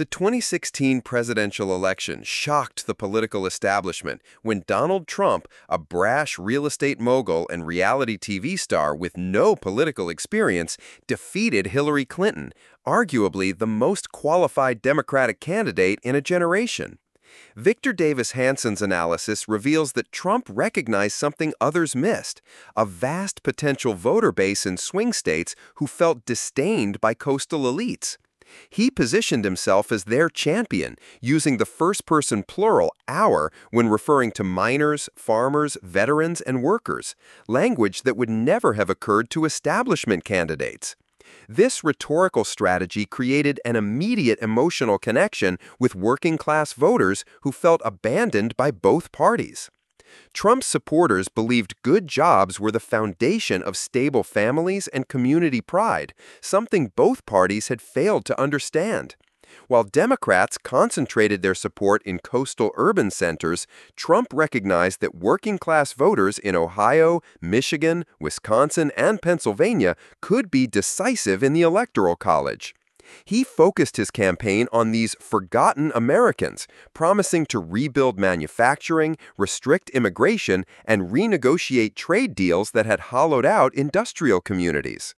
The 2016 presidential election shocked the political establishment when Donald Trump, a brash real estate mogul and reality TV star with no political experience, defeated Hillary Clinton, arguably the most qualified Democratic candidate in a generation. Victor Davis Hanson's analysis reveals that Trump recognized something others missed, a vast potential voter base in swing states who felt disdained by coastal elites. He positioned himself as their champion, using the first-person plural, our, when referring to miners, farmers, veterans, and workers, language that would never have occurred to establishment candidates. This rhetorical strategy created an immediate emotional connection with working-class voters who felt abandoned by both parties. Trump's supporters believed good jobs were the foundation of stable families and community pride, something both parties had failed to understand. While Democrats concentrated their support in coastal urban centers, Trump recognized that working-class voters in Ohio, Michigan, Wisconsin, and Pennsylvania could be decisive in the Electoral College. He focused his campaign on these forgotten Americans, promising to rebuild manufacturing, restrict immigration, and renegotiate trade deals that had hollowed out industrial communities.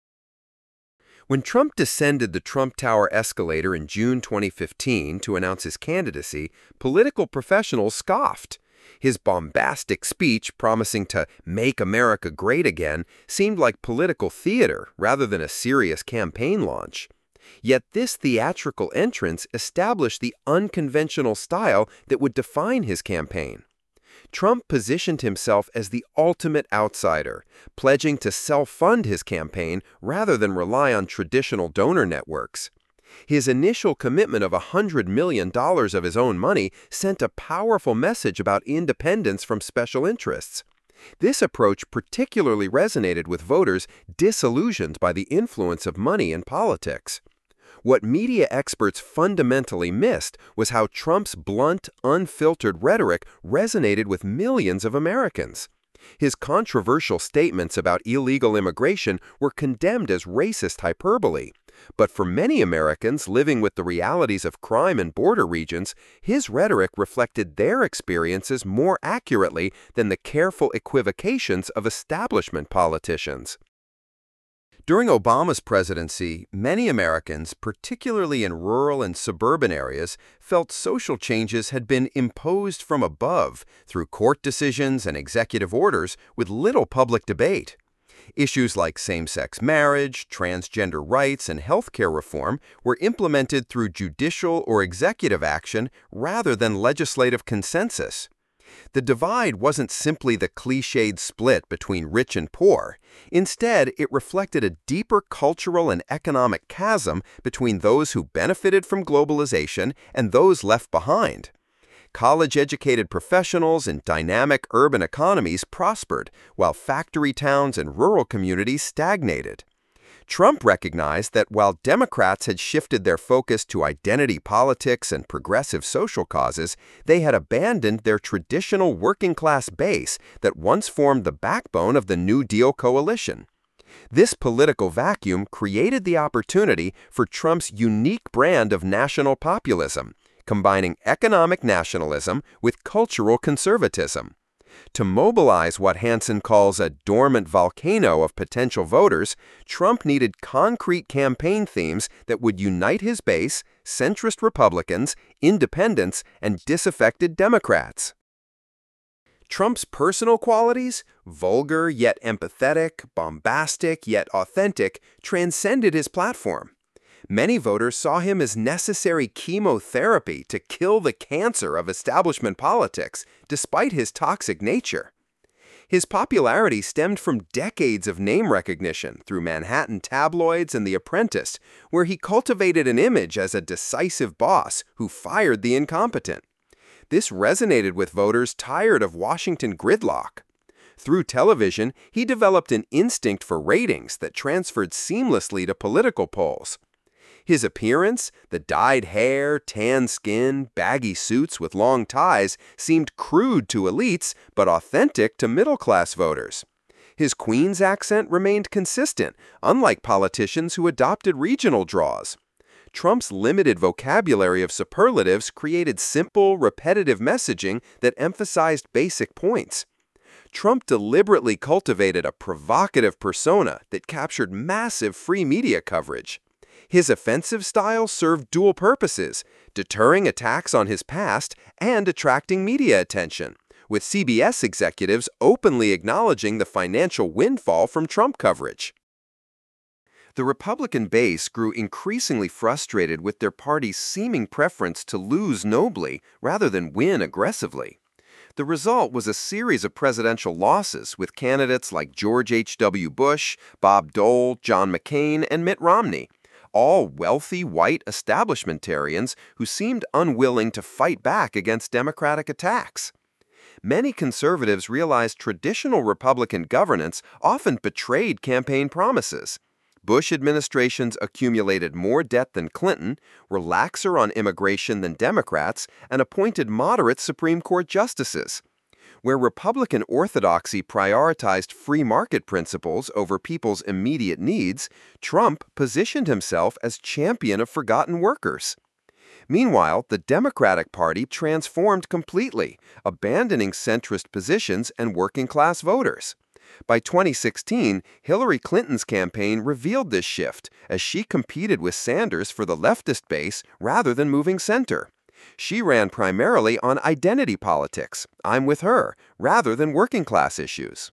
When Trump descended the Trump Tower escalator in June 2015 to announce his candidacy, political professionals scoffed. His bombastic speech promising to make America great again seemed like political theater rather than a serious campaign launch. Yet this theatrical entrance established the unconventional style that would define his campaign. Trump positioned himself as the ultimate outsider, pledging to self-fund his campaign rather than rely on traditional donor networks. His initial commitment of $100 million of his own money sent a powerful message about independence from special interests. This approach particularly resonated with voters disillusioned by the influence of money in politics. What media experts fundamentally missed was how Trump's blunt, unfiltered rhetoric resonated with millions of Americans. His controversial statements about illegal immigration were condemned as racist hyperbole. But for many Americans living with the realities of crime in border regions, his rhetoric reflected their experiences more accurately than the careful equivocations of establishment politicians. During Obama's presidency, many Americans, particularly in rural and suburban areas, felt social changes had been imposed from above through court decisions and executive orders with little public debate. Issues like same-sex marriage, transgender rights, and healthcare reform were implemented through judicial or executive action rather than legislative consensus. The divide wasn't simply the cliched split between rich and poor. Instead, it reflected a deeper cultural and economic chasm between those who benefited from globalization and those left behind. College-educated professionals in dynamic urban economies prospered, while factory towns and rural communities stagnated. Trump recognized that while Democrats had shifted their focus to identity politics and progressive social causes, they had abandoned their traditional working-class base that once formed the backbone of the New Deal coalition. This political vacuum created the opportunity for Trump's unique brand of national populism, combining economic nationalism with cultural conservatism. To mobilize what Hanson calls a dormant volcano of potential voters, Trump needed concrete campaign themes that would unite his base, centrist Republicans, independents, and disaffected Democrats. Trump's personal qualities, vulgar yet empathetic, bombastic yet authentic, transcended his platform. Many voters saw him as necessary chemotherapy to kill the cancer of establishment politics, despite his toxic nature. His popularity stemmed from decades of name recognition through Manhattan tabloids and The Apprentice, where he cultivated an image as a decisive boss who fired the incompetent. This resonated with voters tired of Washington gridlock. Through television, he developed an instinct for ratings that transferred seamlessly to political polls. His appearance, the dyed hair, tan skin, baggy suits with long ties, seemed crude to elites but authentic to middle-class voters. His Queen's accent remained consistent, unlike politicians who adopted regional draws. Trump's limited vocabulary of superlatives created simple, repetitive messaging that emphasized basic points. Trump deliberately cultivated a provocative persona that captured massive free media coverage. His offensive style served dual purposes, deterring attacks on his past and attracting media attention, with CBS executives openly acknowledging the financial windfall from Trump coverage. The Republican base grew increasingly frustrated with their party's seeming preference to lose nobly rather than win aggressively. The result was a series of presidential losses with candidates like George H.W. Bush, Bob Dole, John McCain, and Mitt Romney, all wealthy white establishmentarians who seemed unwilling to fight back against Democratic attacks. Many conservatives realized traditional Republican governance often betrayed campaign promises. Bush administrations accumulated more debt than Clinton, were laxer on immigration than Democrats, and appointed moderate Supreme Court justices. Where Republican orthodoxy prioritized free market principles over people's immediate needs, Trump positioned himself as champion of forgotten workers. Meanwhile, the Democratic Party transformed completely, abandoning centrist positions and working-class voters. By 2016, Hillary Clinton's campaign revealed this shift as she competed with Sanders for the leftist base rather than moving center. She ran primarily on identity politics, I'm with her, rather than working-class issues.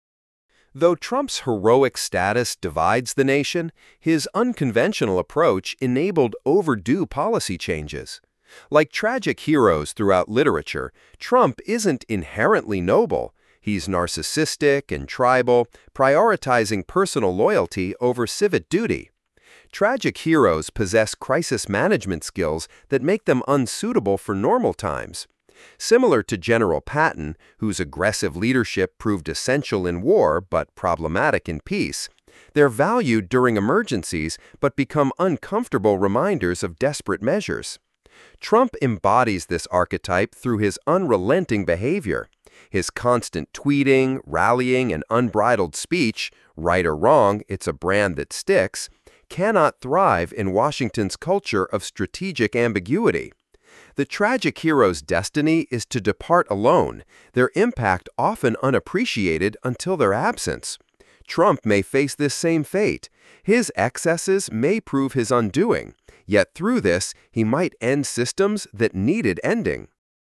Though Trump's heroic status divides the nation, his unconventional approach enabled overdue policy changes. Like tragic heroes throughout literature, Trump isn't inherently noble. He's narcissistic and tribal, prioritizing personal loyalty over civic duty. Tragic heroes possess crisis management skills that make them unsuitable for normal times. Similar to General Patton, whose aggressive leadership proved essential in war but problematic in peace, they're valued during emergencies but become uncomfortable reminders of desperate measures. Trump embodies this archetype through his unrelenting behavior. His constant tweeting, rallying, and unbridled speech, right or wrong, it's a brand that sticks, cannot thrive in Washington's culture of strategic ambiguity. The tragic hero's destiny is to depart alone, their impact often unappreciated until their absence. Trump may face this same fate. His excesses may prove his undoing, yet through this, he might end systems that needed ending.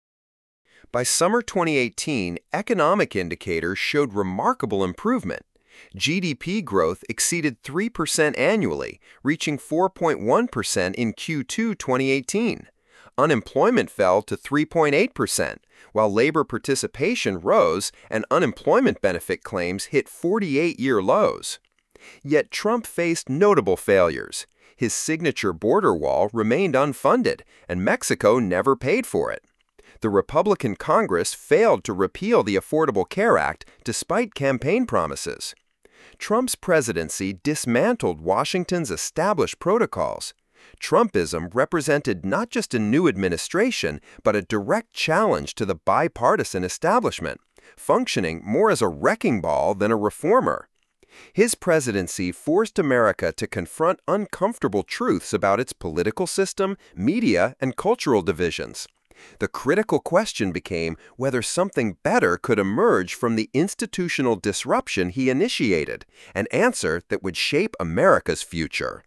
By summer 2018, economic indicators showed remarkable improvement. GDP growth exceeded 3% annually, reaching 4.1% in Q2 2018. Unemployment fell to 3.8%, while labor participation rose and unemployment benefit claims hit 48-year lows. Yet Trump faced notable failures. His signature border wall remained unfunded, and Mexico never paid for it. The Republican Congress failed to repeal the Affordable Care Act despite campaign promises. Trump's presidency dismantled Washington's established protocols. Trumpism represented not just a new administration, but a direct challenge to the bipartisan establishment, functioning more as a wrecking ball than a reformer. His presidency forced America to confront uncomfortable truths about its political system, media, and cultural divisions. The critical question became whether something better could emerge from the institutional disruption he initiated, an answer that would shape America's future.